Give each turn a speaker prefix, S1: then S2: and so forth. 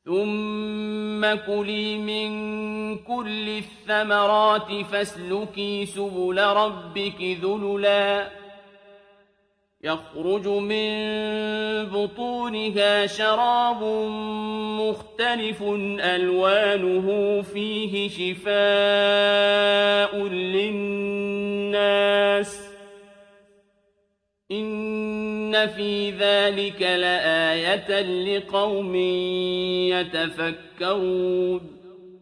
S1: ثم كلي من كل الثمرات فاسلكي سبل ربك ذللا يخرج من بطونها شراب مختلف ألوانه فيه شفاء للناس إن في ذلك لآية لقوم يتفكرون